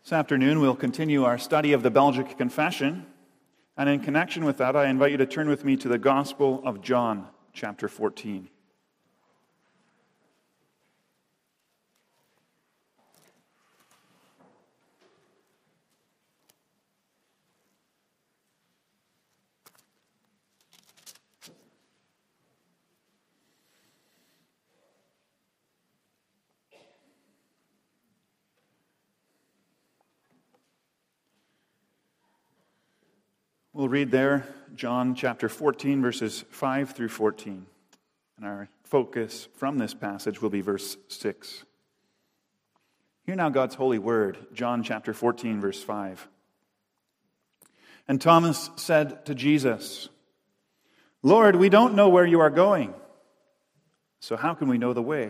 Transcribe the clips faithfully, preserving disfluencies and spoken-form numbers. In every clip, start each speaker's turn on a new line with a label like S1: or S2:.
S1: This afternoon, we'll continue our study of the Belgic Confession, and in connection with that, I invite you to turn with me to the Gospel of John, chapter fourteen. We'll read there John chapter fourteen, verses five through fourteen. And our focus from this passage will be verse six. Hear now God's holy word, John chapter fourteen, verse five. And Thomas said to Jesus, "Lord, we don't know where you are going, so how can we know the way?"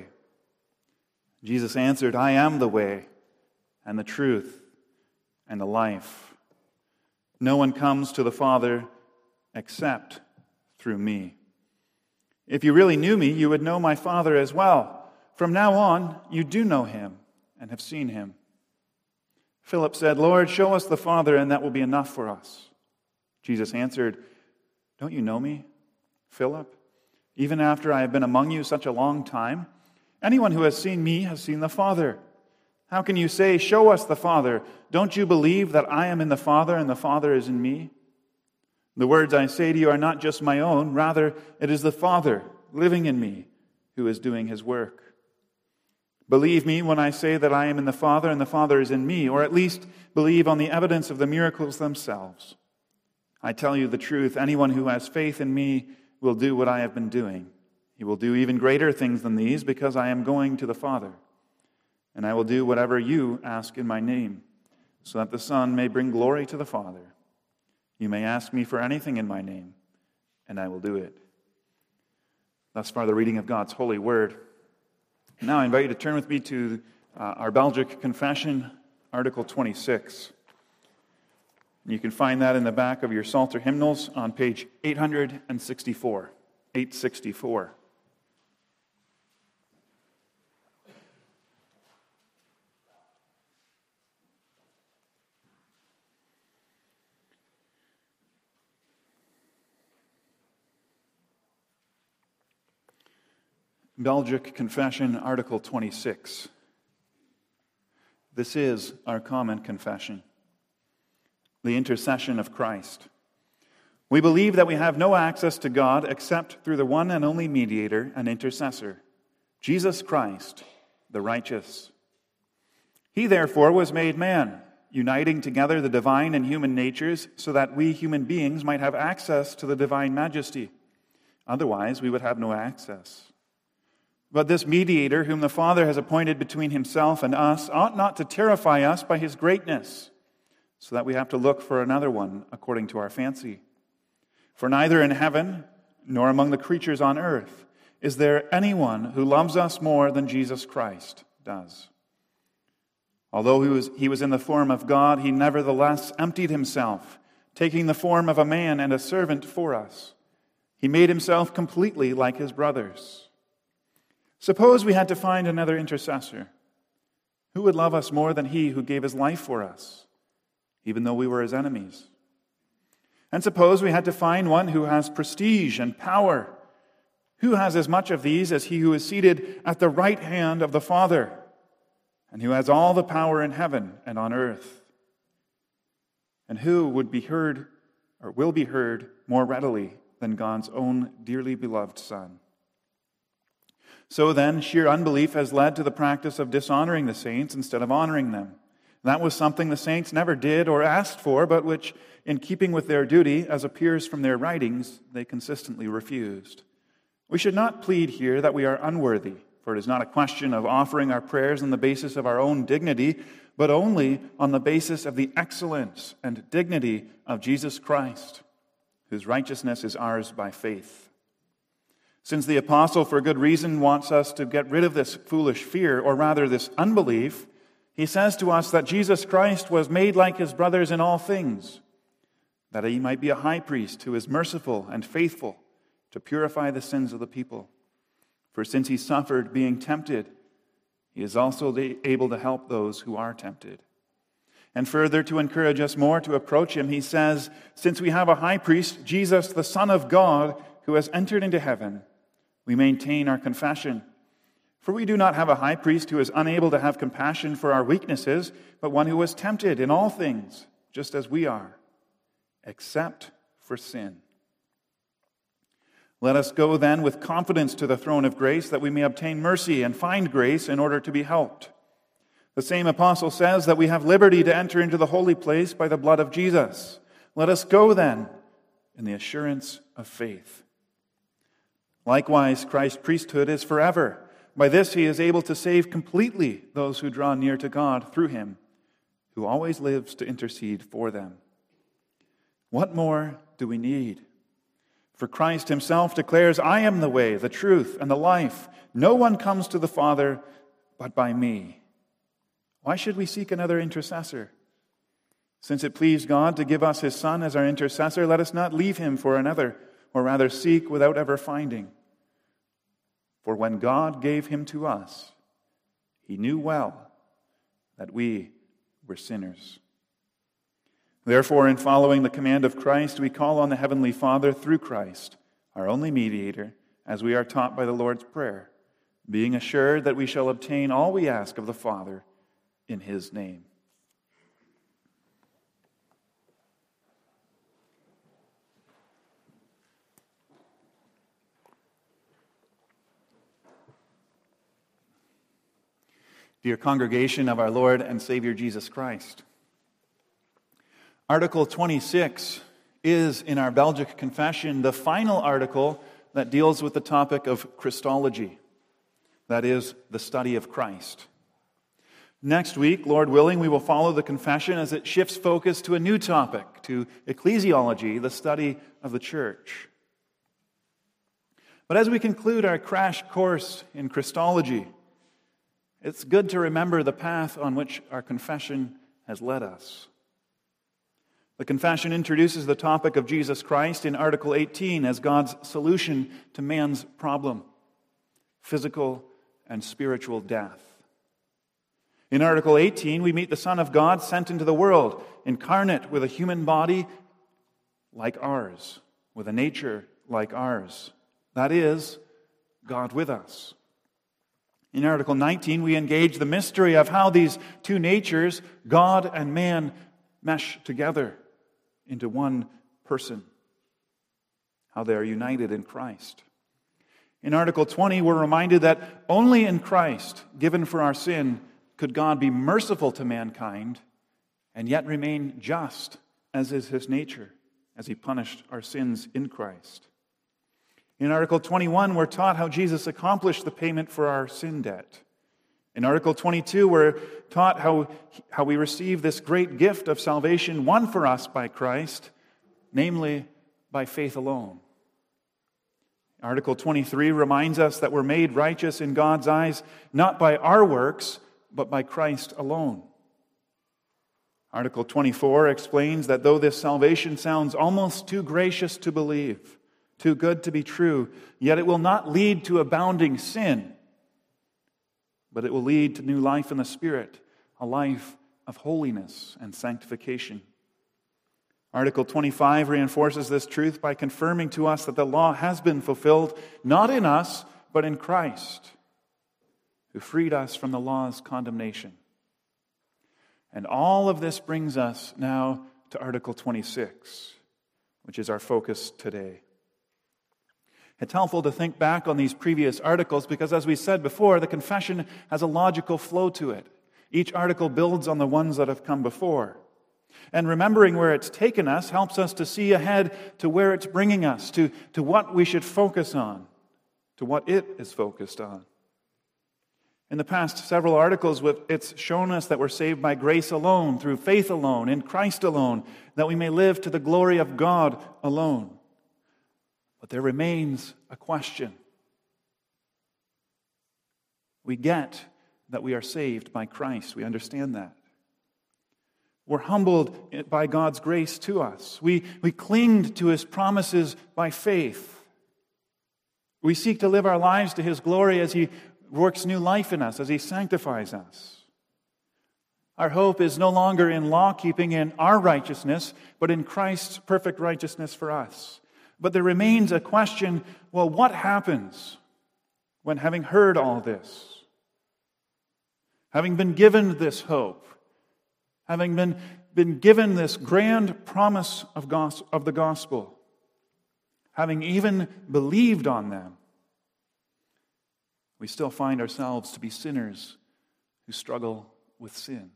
S1: Jesus answered, "I am the way, and the truth, and the life. No one comes to the Father except through me. If you really knew me, you would know my Father as well. From now on, you do know him and have seen him." Philip said, "Lord, show us the Father, and that will be enough for us." Jesus answered, "Don't you know me, Philip? Even after I have been among you such a long time, anyone who has seen me has seen the Father. How can you say, 'Show us the Father'? Don't you believe that I am in the Father and the Father is in me? The words I say to you are not just my own. Rather, it is the Father living in me who is doing his work. Believe me when I say that I am in the Father and the Father is in me, or at least believe on the evidence of the miracles themselves. I tell you the truth, anyone who has faith in me will do what I have been doing. He will do even greater things than these because I am going to the Father. And I will do whatever you ask in my name, so that the Son may bring glory to the Father. You may ask me for anything in my name, and I will do it." Thus far, the reading of God's holy word. Now I invite you to turn with me to uh, our Belgic Confession, Article twenty-six. You can find that in the back of your Psalter hymnals on page eight sixty-four. eight sixty-four. Belgic Confession, Article twenty-six. This is our common confession. The intercession of Christ. We believe that we have no access to God except through the one and only mediator and intercessor, Jesus Christ, the righteous. He therefore was made man, uniting together the divine and human natures so that we human beings might have access to the divine majesty. Otherwise, we would have no access. But this mediator, whom the Father has appointed between himself and us, ought not to terrify us by his greatness, so that we have to look for another one according to our fancy. For neither in heaven, nor among the creatures on earth, is there anyone who loves us more than Jesus Christ does. Although he was, he was in the form of God, he nevertheless emptied himself, taking the form of a man and a servant for us. He made himself completely like his brothers. Suppose we had to find another intercessor. Who would love us more than he who gave his life for us, even though we were his enemies? And suppose we had to find one who has prestige and power. Who has as much of these as he who is seated at the right hand of the Father, and who has all the power in heaven and on earth? And who would be heard, or will be heard, more readily than God's own dearly beloved Son? So then, sheer unbelief has led to the practice of dishonoring the saints instead of honoring them. That was something the saints never did or asked for, but which, in keeping with their duty, as appears from their writings, they consistently refused. We should not plead here that we are unworthy, for it is not a question of offering our prayers on the basis of our own dignity, but only on the basis of the excellence and dignity of Jesus Christ, whose righteousness is ours by faith. Since the apostle, for good reason, wants us to get rid of this foolish fear, or rather this unbelief, he says to us that Jesus Christ was made like his brothers in all things, that he might be a high priest who is merciful and faithful to purify the sins of the people. For since he suffered being tempted, he is also able to help those who are tempted. And further, to encourage us more to approach him, he says, since we have a high priest, Jesus, the Son of God, who has entered into heaven, we maintain our confession. For we do not have a high priest who is unable to have compassion for our weaknesses, but one who was tempted in all things, just as we are, except for sin. Let us go then with confidence to the throne of grace, that we may obtain mercy and find grace in order to be helped. The same apostle says that we have liberty to enter into the holy place by the blood of Jesus. Let us go then in the assurance of faith. Likewise, Christ's priesthood is forever. By this he is able to save completely those who draw near to God through him, who always lives to intercede for them. What more do we need? For Christ himself declares, I am the way, the truth, and the life. No one comes to the Father but by me. Why should we seek another intercessor? Since it pleased God to give us his Son as our intercessor, let us not leave him for another, or rather seek without ever finding. For when God gave him to us, he knew well that we were sinners. Therefore, in following the command of Christ, we call on the Heavenly Father through Christ, our only mediator, as we are taught by the Lord's Prayer, being assured that we shall obtain all we ask of the Father in his name. Dear congregation of our Lord and Savior Jesus Christ, Article twenty-six is, in our Belgic Confession, the final article that deals with the topic of Christology, that is, the study of Christ. Next week, Lord willing, we will follow the confession as it shifts focus to a new topic, to ecclesiology, the study of the church. But as we conclude our crash course in Christology, it's good to remember the path on which our confession has led us. The confession introduces the topic of Jesus Christ in Article eighteen as God's solution to man's problem, physical and spiritual death. In Article eighteen, we meet the Son of God sent into the world, incarnate with a human body like ours, with a nature like ours. That is, God with us. In Article nineteen, we engage the mystery of how these two natures, God and man, mesh together into one person, how they are united in Christ. In Article twenty, we're reminded that only in Christ, given for our sin, could God be merciful to mankind and yet remain just, as is his nature, as he punished our sins in Christ. In Article twenty-one, we're taught how Jesus accomplished the payment for our sin debt. In Article twenty-two, we're taught how, how we receive this great gift of salvation won for us by Christ, namely by faith alone. Article twenty-three reminds us that we're made righteous in God's eyes not by our works, but by Christ alone. Article twenty-four explains that though this salvation sounds almost too gracious to believe, too good to be true, yet it will not lead to abounding sin, but it will lead to new life in the Spirit, a life of holiness and sanctification. Article twenty-five reinforces this truth by confirming to us that the law has been fulfilled, not in us, but in Christ, who freed us from the law's condemnation. And all of this brings us now to Article twenty-six, which is our focus today. It's helpful to think back on these previous articles because, as we said before, the confession has a logical flow to it. Each article builds on the ones that have come before. And remembering where it's taken us helps us to see ahead to where it's bringing us, to, to what we should focus on, to what it is focused on. In the past several articles, it's shown us that we're saved by grace alone, through faith alone, in Christ alone, that we may live to the glory of God alone. But there remains a question. We get that we are saved by Christ. We understand that. We're humbled by God's grace to us. We, we cling to his promises by faith. We seek to live our lives to his glory as he works new life in us, as he sanctifies us. Our hope is no longer in law-keeping in our righteousness, but in Christ's perfect righteousness for us. But there remains a question, well, what happens when, having heard all this, having been given this hope, having been, been given this grand promise of, gos- of the gospel, having even believed on them, we still find ourselves to be sinners who struggle with sin?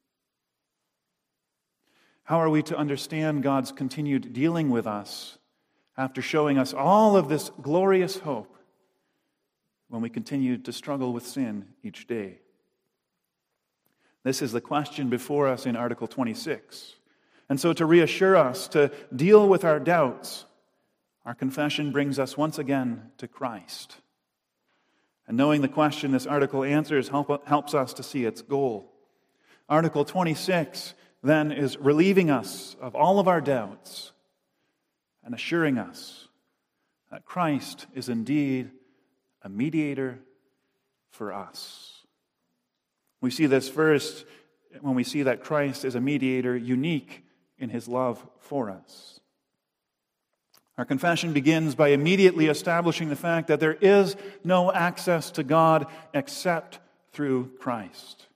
S1: How are we to understand God's continued dealing with us after showing us all of this glorious hope when we continue to struggle with sin each day? This is the question before us in Article twenty-six. And so to reassure us, to deal with our doubts, our confession brings us once again to Christ. And knowing the question this article answers help, helps us to see its goal. Article twenty-six then is relieving us of all of our doubts and assuring us that Christ is indeed a mediator for us. We see this first when we see that Christ is a mediator unique in his love for us. Our confession begins by immediately establishing the fact that there is no access to God except through Christ.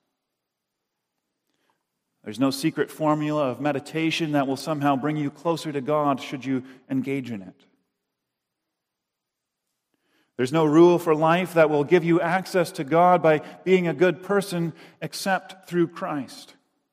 S1: There's no secret formula of meditation that will somehow bring you closer to God should you engage in it. There's no rule for life that will give you access to God by being a good person except through Christ.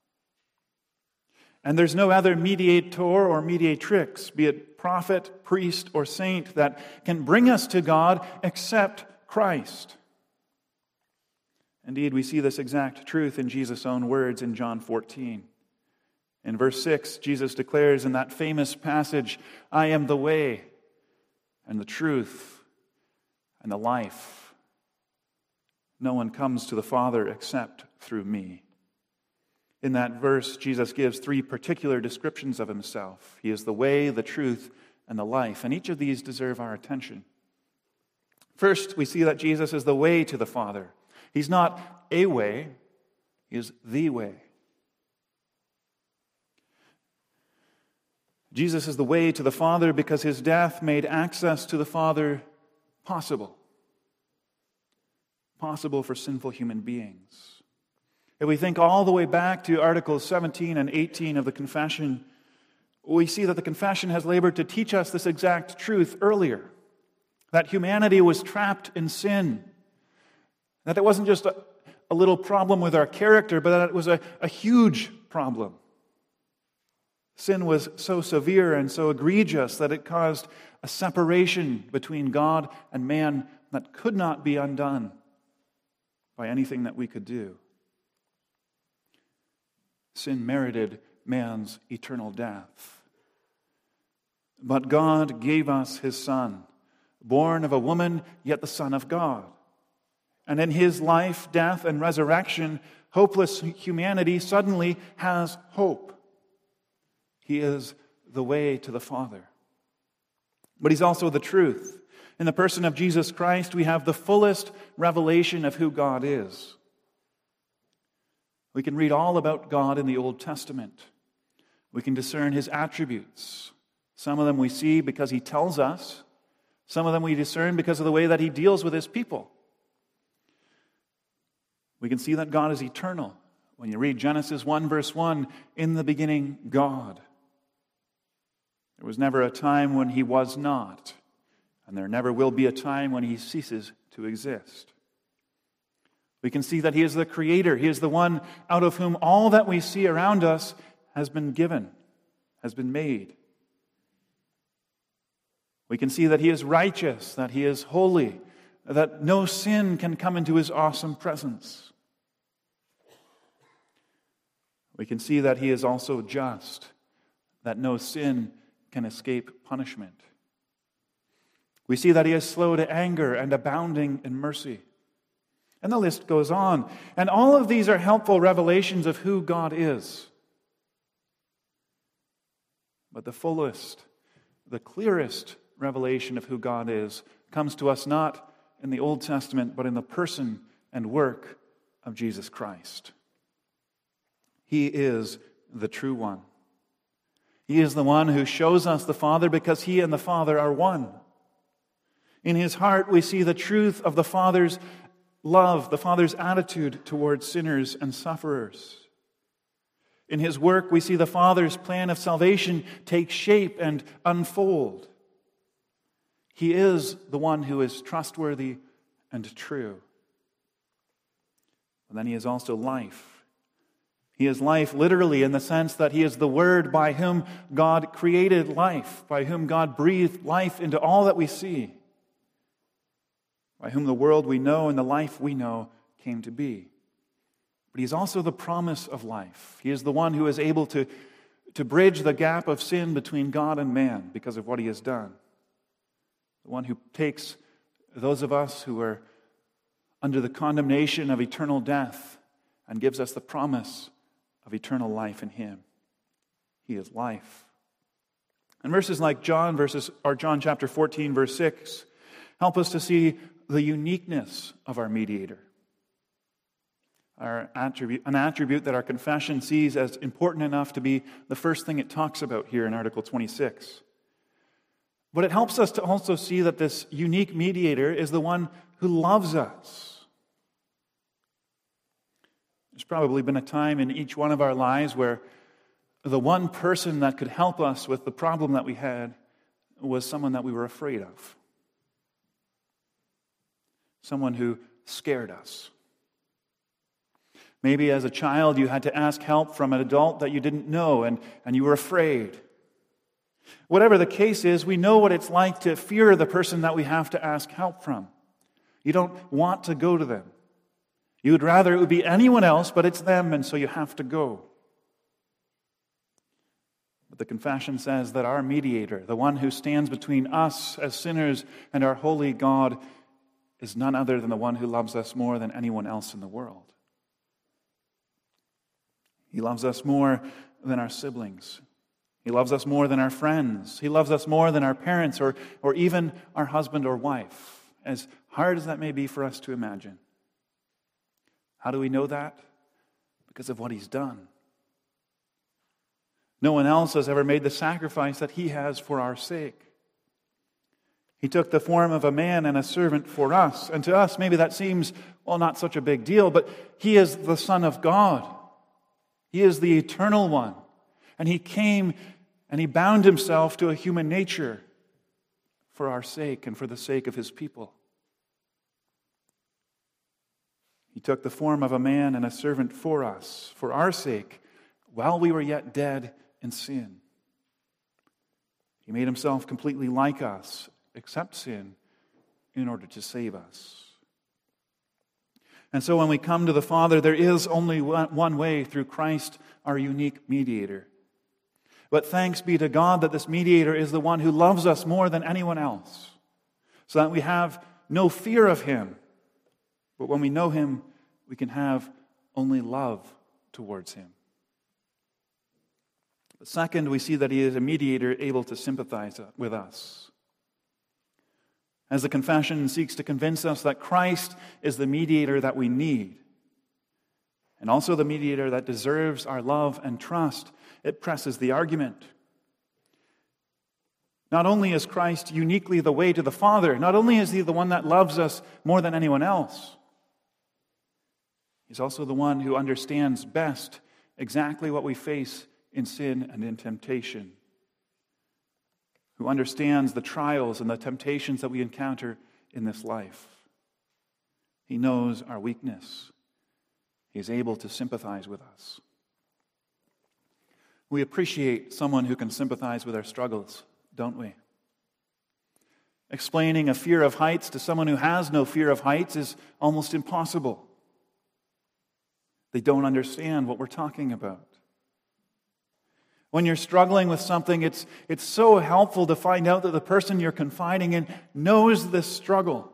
S1: And there's no other mediator or mediatrix, be it prophet, priest, or saint, that can bring us to God except Christ. Indeed, we see this exact truth in Jesus' own words in John fourteen. In verse six, Jesus declares in that famous passage, "I am the way and the truth and the life. No one comes to the Father except through me." In that verse, Jesus gives three particular descriptions of himself. He is the way, the truth, and the life, and each of these deserve our attention. First, we see that Jesus is the way to the Father. He's not a way, he is the way. Jesus is the way to the Father because his death made access to the Father possible. Possible for sinful human beings. If we think all the way back to Articles seventeen and eighteen of the Confession, we see that the Confession has labored to teach us this exact truth earlier. That humanity was trapped in sin. That it wasn't just a, a little problem with our character, but that it was a, a huge problem. Sin was so severe and so egregious that it caused a separation between God and man that could not be undone by anything that we could do. Sin merited man's eternal death. But God gave us his Son, born of a woman, yet the Son of God. And in his life, death, and resurrection, hopeless humanity suddenly has hope. He is the way to the Father. But he's also the truth. In the person of Jesus Christ, we have the fullest revelation of who God is. We can read all about God in the Old Testament. We can discern his attributes. Some of them we see because he tells us. Some of them we discern because of the way that he deals with his people. We can see that God is eternal. When you read Genesis one, verse one, in the beginning, God. There was never a time when he was not, and there never will be a time when he ceases to exist. We can see that he is the creator. He is the one out of whom all that we see around us has been given, has been made. We can see that he is righteous, that he is holy, that no sin can come into his awesome presence. We can see that he is also just, that no sin can escape punishment. We see that he is slow to anger and abounding in mercy. And the list goes on. And all of these are helpful revelations of who God is. But the fullest, the clearest revelation of who God is comes to us not in the Old Testament, but in the person and work of Jesus Christ. He is the true one. He is the one who shows us the Father because He and the Father are one. In His heart, we see the truth of the Father's love, the Father's attitude towards sinners and sufferers. In His work, we see the Father's plan of salvation take shape and unfold. He is the one who is trustworthy and true. And then He is also life. He is life literally in the sense that He is the Word by whom God created life, by whom God breathed life into all that we see, by whom the world we know and the life we know came to be. But He's also the promise of life. He is the one who is able to, to bridge the gap of sin between God and man because of what He has done. The one who takes those of us who are under the condemnation of eternal death and gives us the promise of eternal life in Him. He is life. And verses like John verses or John chapter fourteen, verse six, help us to see the uniqueness of our mediator. Our attribute, an attribute that our confession sees as important enough to be the first thing it talks about here in Article twenty-six. But it helps us to also see that this unique mediator is the one who loves us. There's probably been a time in each one of our lives where the one person that could help us with the problem that we had was someone that we were afraid of. Someone who scared us. Maybe as a child you had to ask help from an adult that you didn't know and, and you were afraid. Whatever the case is, we know what it's like to fear the person that we have to ask help from. You don't want to go to them. You would rather it would be anyone else, but it's them, and so you have to go. But the confession says that our mediator, the one who stands between us as sinners and our holy God, is none other than the one who loves us more than anyone else in the world. He loves us more than our siblings. He loves us more than our friends. He loves us more than our parents or, or even our husband or wife, as hard as that may be for us to imagine. How do we know that? Because of what He's done. No one else has ever made the sacrifice that He has for our sake. He took the form of a man and a servant for us. And to us, maybe that seems, well, not such a big deal, but He is the Son of God. He is the eternal one. And He came and He bound Himself to a human nature for our sake and for the sake of His people. He took the form of a man and a servant for us, for our sake, while we were yet dead in sin. He made Himself completely like us, except sin, in order to save us. And so when we come to the Father, there is only one way, through Christ, our unique mediator. But thanks be to God that this mediator is the one who loves us more than anyone else, so that we have no fear of Him. But when we know Him, we can have only love towards Him. But second, we see that He is a mediator able to sympathize with us. As the confession seeks to convince us that Christ is the mediator that we need, and also the mediator that deserves our love and trust, it presses the argument. Not only is Christ uniquely the way to the Father, not only is He the one that loves us more than anyone else, He's also the one who understands best exactly what we face in sin and in temptation, who understands the trials and the temptations that we encounter in this life. He knows our weakness. He is able to sympathize with us. We appreciate someone who can sympathize with our struggles, don't we? Explaining a fear of heights to someone who has no fear of heights is almost impossible. They don't understand what we're talking about. When you're struggling with something, it's, it's so helpful to find out that the person you're confiding in knows this struggle.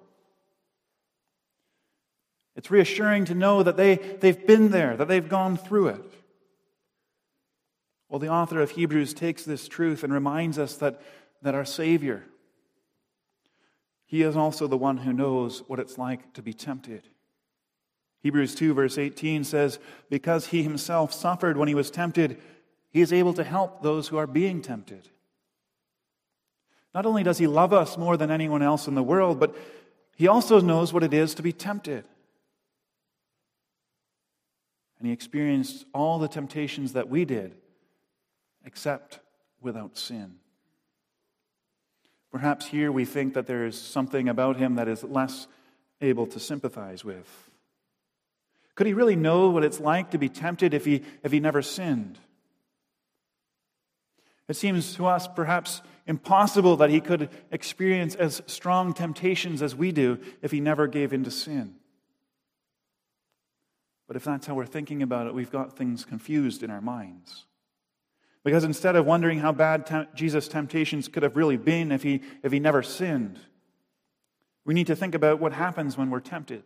S1: It's reassuring to know that they, they've been there, that they've gone through it. Well, the author of Hebrews takes this truth and reminds us that, that our Savior, He is also the one who knows what it's like to be tempted. Hebrews two verse eighteen says, because he himself suffered when he was tempted, he is able to help those who are being tempted. Not only does he love us more than anyone else in the world, but he also knows what it is to be tempted. And he experienced all the temptations that we did, except without sin. Perhaps here we think that there is something about him that is less able to sympathize with. Could he really know what it's like to be tempted if he, if he never sinned? It seems to us perhaps impossible that he could experience as strong temptations as we do if he never gave in to sin. But if that's how we're thinking about it, we've got things confused in our minds. Because instead of wondering how bad te- Jesus' temptations could have really been if he, if he never sinned, we need to think about what happens when we're tempted.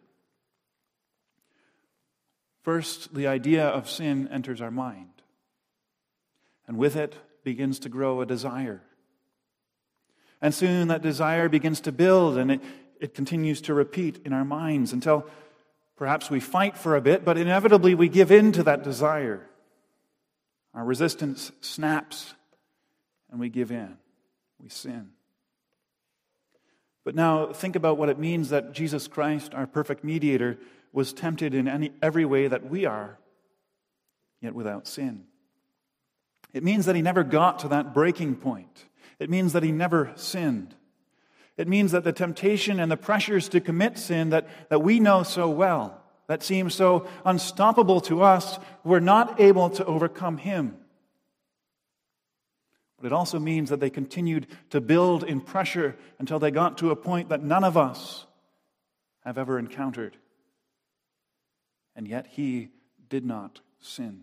S1: First, the idea of sin enters our mind. And with it begins to grow a desire. And soon that desire begins to build, and it, it continues to repeat in our minds until perhaps we fight for a bit, but inevitably we give in to that desire. Our resistance snaps, and we give in. We sin. But now think about what it means that Jesus Christ, our perfect mediator, was tempted in any, every way that we are, yet without sin. It means that he never got to that breaking point. It means that he never sinned. It means that the temptation and the pressures to commit sin that, that we know so well, that seem so unstoppable to us, were not able to overcome him. But it also means that they continued to build in pressure until they got to a point that none of us have ever encountered. And yet he did not sin.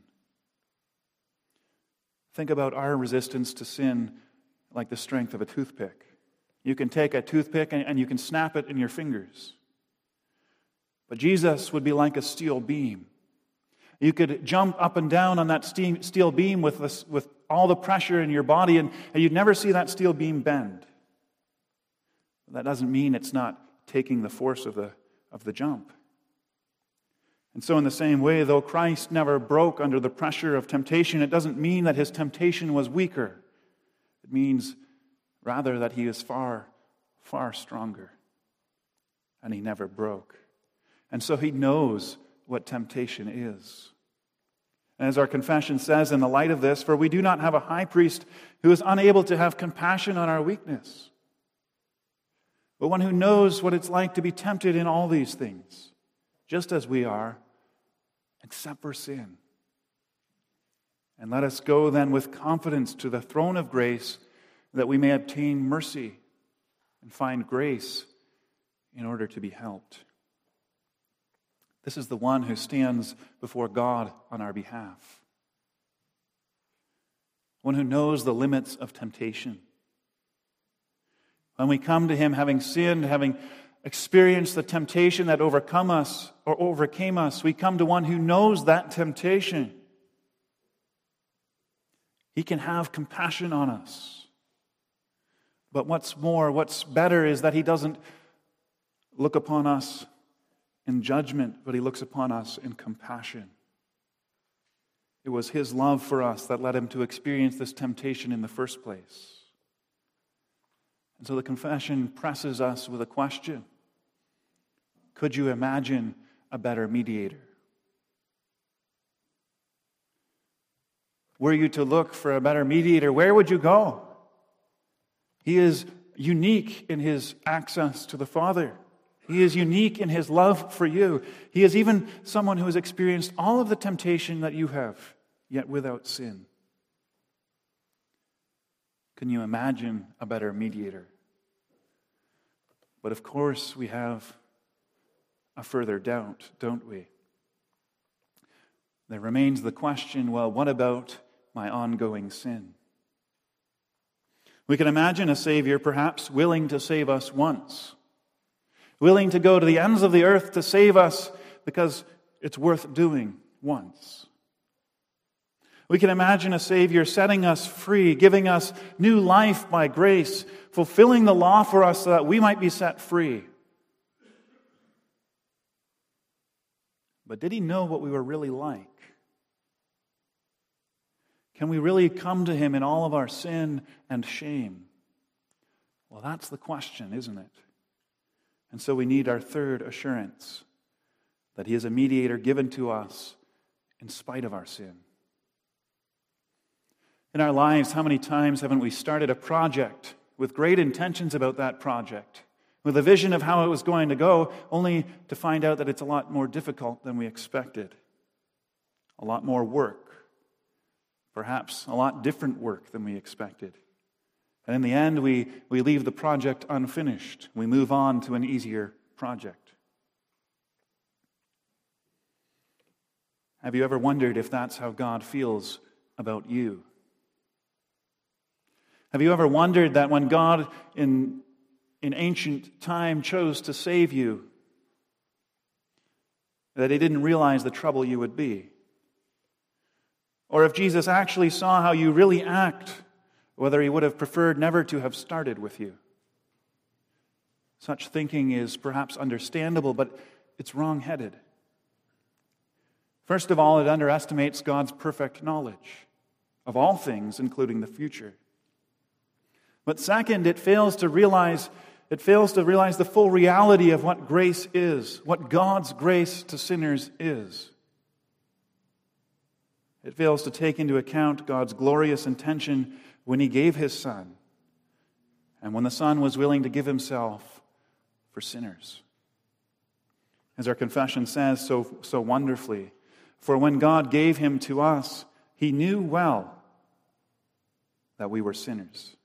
S1: Think about our resistance to sin like the strength of a toothpick. You can take a toothpick and you can snap it in your fingers. But Jesus would be like a steel beam. You could jump up and down on that steel beam with, this, with all the pressure in your body, and, and you'd never see that steel beam bend. That doesn't mean it's not taking the force of the, of the jump. And so in the same way, though Christ never broke under the pressure of temptation, it doesn't mean that his temptation was weaker. It means rather that he is far, far stronger. And he never broke. And so he knows what temptation is. And as our confession says, in the light of this, for we do not have a high priest who is unable to have compassion on our weakness, but one who knows what it's like to be tempted in all these things, just as we are, except for sin. And let us go then with confidence to the throne of grace, that we may obtain mercy and find grace in order to be helped. This is the one who stands before God on our behalf. One who knows the limits of temptation. When we come to him having sinned, having experienced the temptation that overcome us or overcame us, we come to one who knows that temptation. He can have compassion on us. But what's more, what's better is that he doesn't look upon us in judgment, but he looks upon us in compassion. It was his love for us that led him to experience this temptation in the first place. And so the confession presses us with a question. Could you imagine a better mediator? Were you to look for a better mediator, where would you go? He is unique in his access to the Father. He is unique in his love for you. He is even someone who has experienced all of the temptation that you have, yet without sin. Can you imagine a better mediator? But of course, we have a further doubt, don't we? There remains the question, well, what about my ongoing sin? We can imagine a Savior perhaps willing to save us once, willing to go to the ends of the earth to save us because it's worth doing once. We can imagine a Savior setting us free, giving us new life by grace, fulfilling the law for us so that we might be set free. But did he know what we were really like? Can we really come to him in all of our sin and shame? Well, that's the question, isn't it? And so we need our third assurance, that he is a mediator given to us in spite of our sin. In our lives, how many times haven't we started a project with great intentions about that project, with a vision of how it was going to go, only to find out that it's a lot more difficult than we expected, a lot more work, perhaps a lot different work than we expected. And in the end, we, we leave the project unfinished. We move on to an easier project. Have you ever wondered if that's how God feels about you? Have you ever wondered that when God in, in ancient time chose to save you, that he didn't realize the trouble you would be? Or if Jesus actually saw how you really act, whether he would have preferred never to have started with you? Such thinking is perhaps understandable, but it's wrong-headed. First of all, it underestimates God's perfect knowledge of all things, including the future. But second, it fails to realize it fails to realize the full reality of what grace is, what God's grace to sinners is. It fails to take into account God's glorious intention when he gave his Son, and when the Son was willing to give himself for sinners. As our confession says so, so wonderfully, for when God gave him to us, he knew well that we were sinners.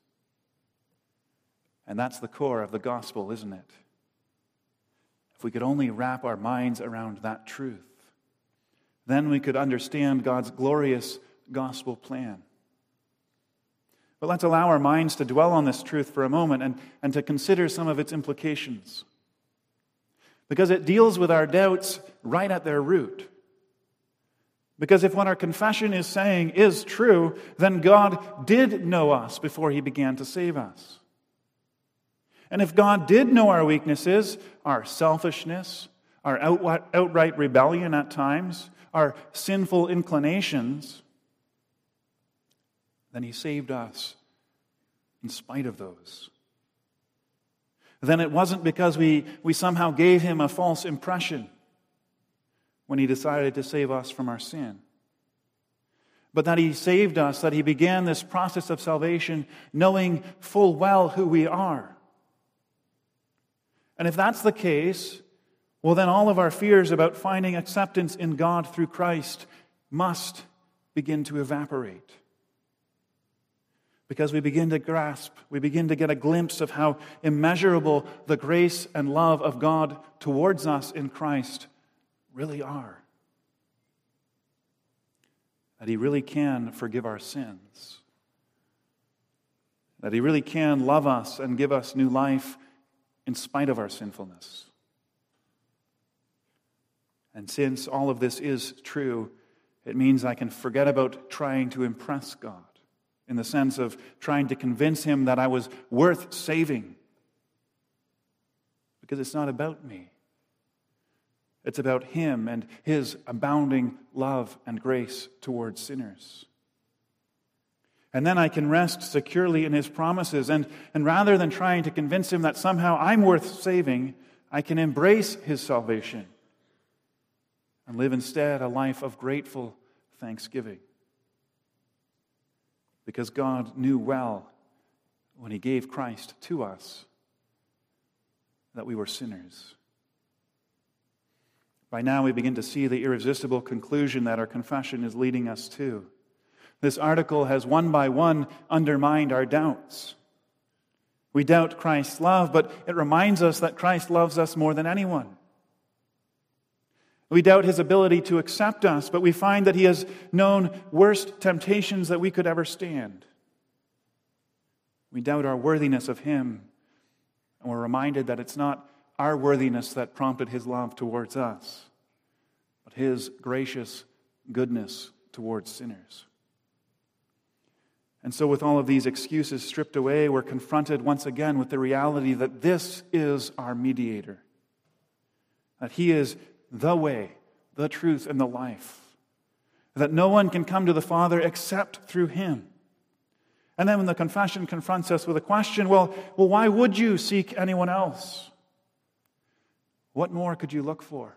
S1: And that's the core of the gospel, isn't it? If we could only wrap our minds around that truth, then we could understand God's glorious gospel plan. But let's allow our minds to dwell on this truth for a moment and, and to consider some of its implications. Because it deals with our doubts right at their root. Because if what our confession is saying is true, then God did know us before he began to save us. And if God did know our weaknesses, our selfishness, our outright rebellion at times, our sinful inclinations, then he saved us in spite of those. Then it wasn't because we, we somehow gave him a false impression when he decided to save us from our sin, but that he saved us, that he began this process of salvation knowing full well who we are. And if that's the case, well, then all of our fears about finding acceptance in God through Christ must begin to evaporate. Because we begin to grasp, we begin to get a glimpse of how immeasurable the grace and love of God towards us in Christ really are. That he really can forgive our sins. That he really can love us and give us new life in spite of our sinfulness. And since all of this is true, it means I can forget about trying to impress God, in the sense of trying to convince him that I was worth saving. Because it's not about me. It's about him and his abounding love and grace towards sinners. And then I can rest securely in his promises. And, and rather than trying to convince him that somehow I'm worth saving, I can embrace his salvation and live instead a life of grateful thanksgiving. Because God knew well when he gave Christ to us that we were sinners. By now we begin to see the irresistible conclusion that our confession is leading us to. This article has one by one undermined our doubts. We doubt Christ's love, but it reminds us that Christ loves us more than anyone. We doubt his ability to accept us, but we find that he has known worst temptations that we could ever stand. We doubt our worthiness of him, and we're reminded that it's not our worthiness that prompted his love towards us, but his gracious goodness towards sinners. And so with all of these excuses stripped away, we're confronted once again with the reality that this is our mediator. That he is the way, the truth, and the life. That no one can come to the Father except through him. And then when the confession confronts us with a question, well, well, why would you seek anyone else? What more could you look for?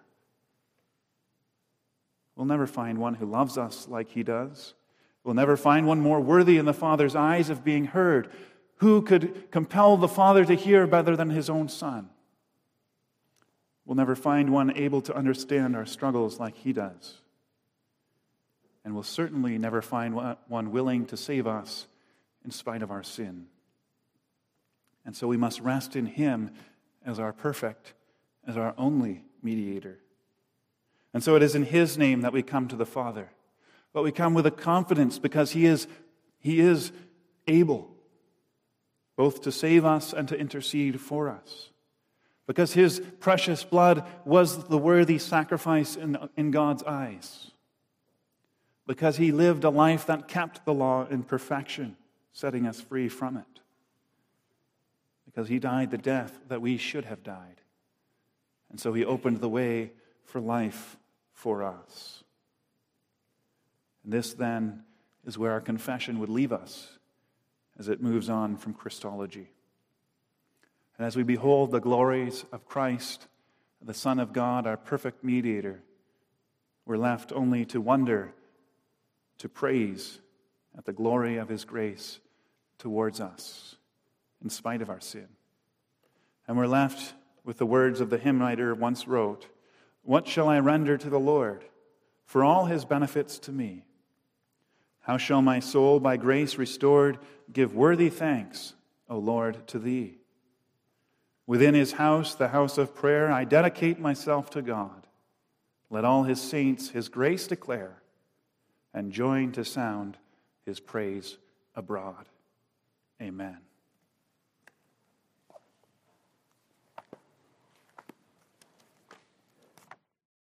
S1: We'll never find one who loves us like he does. We'll never find one more worthy in the Father's eyes of being heard. Who could compel the Father to hear better than his own Son? We'll never find one able to understand our struggles like he does. And we'll certainly never find one willing to save us in spite of our sin. And so we must rest in him as our perfect, as our only mediator. And so it is in his name that we come to the Father. But we come with a confidence because he is, he is able both to save us and to intercede for us. Because his precious blood was the worthy sacrifice in, in God's eyes. Because he lived a life that kept the law in perfection, setting us free from it. Because he died the death that we should have died. And so he opened the way for life for us. And this then is where our confession would leave us as it moves on from Christology. And as we behold the glories of Christ, the Son of God, our perfect mediator, we're left only to wonder, to praise at the glory of his grace towards us in spite of our sin. And we're left with the words of the hymn writer once wrote, "What shall I render to the Lord for all his benefits to me? How shall my soul, by grace restored, give worthy thanks, O Lord, to thee? Within his house, the house of prayer, I dedicate myself to God. Let all his saints his grace declare, and join to sound his praise abroad." Amen.